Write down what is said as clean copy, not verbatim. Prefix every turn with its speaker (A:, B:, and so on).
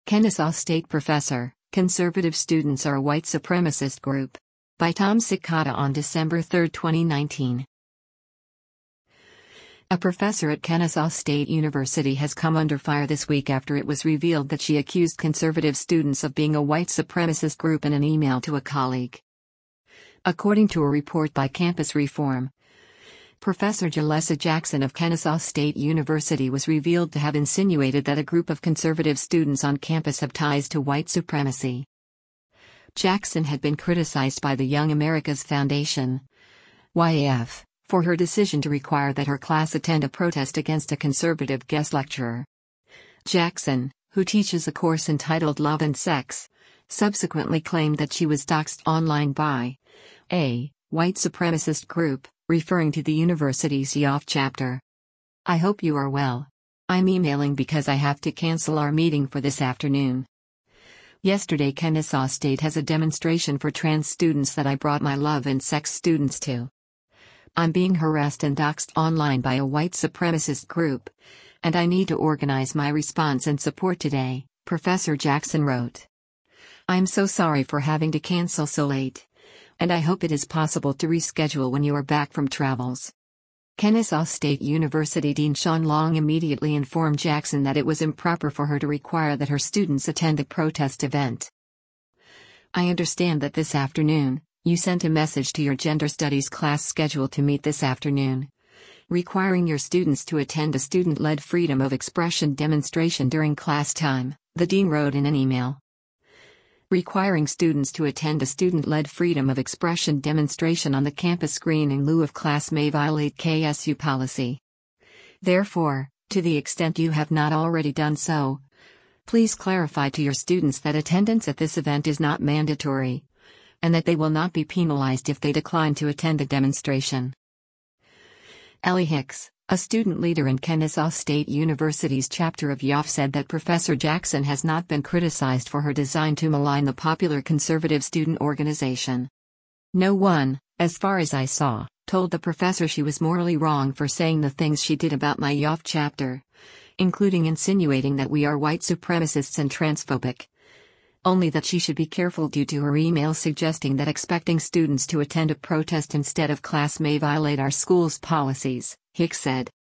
A: Kennesaw State professor, conservative students are a white supremacist group. By Tom Cicada on December 3, 2019. A professor at Kennesaw State University has come under fire this week after it was revealed that she accused conservative students of being a white supremacist group in an email to a colleague. According to a report by Campus Reform, Professor Jalessa Jackson of Kennesaw State University was revealed to have insinuated that a group of conservative students on campus have ties to white supremacy. Jackson had been criticized by the Young America's Foundation, YAF, for her decision to require that her class attend a protest against a conservative guest lecturer. Jackson, who teaches a course entitled Love and Sex, subsequently claimed that she was doxxed online by a white supremacist group, referring to the university's YAF chapter. "I hope you are well. I'm emailing because I have to cancel our meeting for this afternoon. Yesterday Kennesaw State has a demonstration for trans students that I brought my Love and Sex students to. I'm being harassed and doxxed online by a white supremacist group, and I need to organize my response and support today," Professor Jackson wrote. "I'm so sorry for having to cancel so late, and I hope it is possible to reschedule when you are back from travels." Kennesaw State University Dean Sean Long immediately informed Jackson that it was improper for her to require that her students attend the protest event. "I understand that this afternoon, you sent a message to your gender studies class scheduled to meet this afternoon, requiring your students to attend a student-led freedom of expression demonstration during class time," the dean wrote in an email. Requiring students to attend a student-led freedom of expression demonstration on the campus green in lieu of class may violate KSU policy. Therefore, to the extent you have not already done so, please clarify to your students that attendance at this event is not mandatory, and that they will not be penalized if they decline to attend the demonstration. Ellie Hicks, a student leader in Kennesaw State University's chapter of YAF, said that Professor Jackson has not been criticized for her design to malign the popular conservative student organization. "No one, as far as I saw, told the professor she was morally wrong for saying the things she did about my YAF chapter, including insinuating that we are white supremacists and transphobic. Only that she should be careful due to her email suggesting that expecting students to attend a protest instead of class may violate our school's policies," Hicks said.